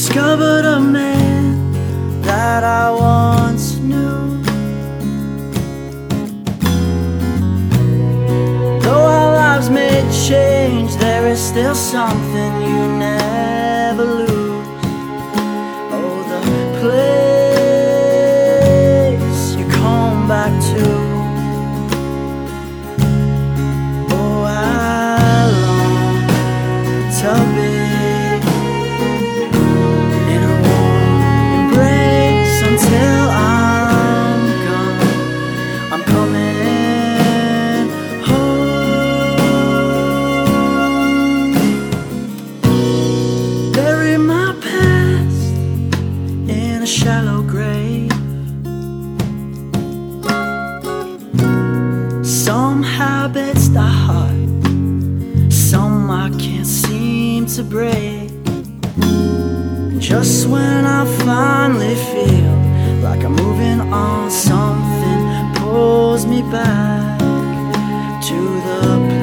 discovered a man that I once knew. Though our lives may change, there is still something you never lose. Oh, the place you come back to. Oh, I long to be in a warm embrace until I'm gone. I'm coming home. Bury my past in a shallow grave. Some habits die hard, some I can't seem to break. And just when I finally feel like I'm moving on, something pulls me back to the place